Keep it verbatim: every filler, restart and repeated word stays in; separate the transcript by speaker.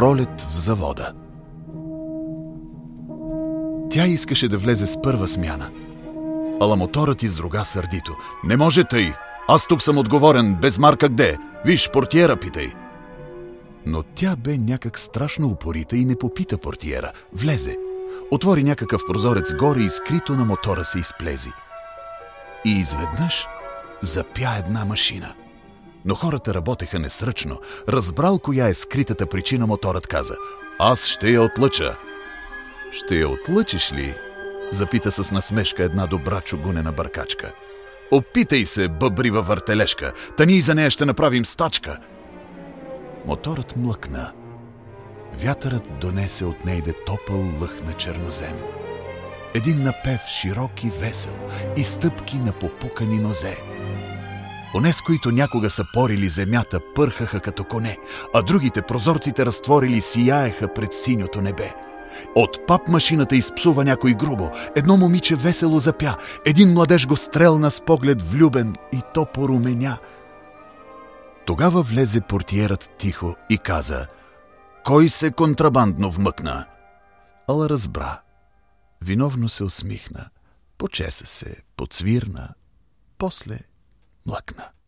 Speaker 1: Пролет в завода. Тя искаше да влезе с първа смяна. Ала моторът изруга сърдито. Не може тъй! Аз тук съм отговорен, без Марка где? Виж, портиера питай. Но тя бе някак страшно упорита и не попита портиера. Влезе. Отвори някакъв прозорец горе и скрито на мотора се изплези. И изведнъж запя една машина. Но хората работеха несръчно. Разбрал коя е скритата причина, моторът каза: аз ще я отлъча. Ще я отлъчиш ли? Запита с насмешка една добра чугунена бъркачка. Опитай се, бъбрива въртележка, та ние за нея ще направим стачка. Моторът млъкна. Вятърът донесе от нейде топъл лъх на чернозем. Един напев широк и весел и стъпки на попукани нозе. Онез, които някога са порили земята, пърхаха като коне, а другите прозорците разтворили сияеха пред синьото небе. От пап машината изпсува някой грубо. Едно момиче весело запя. Един младеж го стрелна с поглед влюбен и то поруменя. Тогава влезе портиерът тихо и каза: кой се контрабандно вмъкна? Ала разбра. Виновно се усмихна. Почеса се, подсвирна. После млъкна.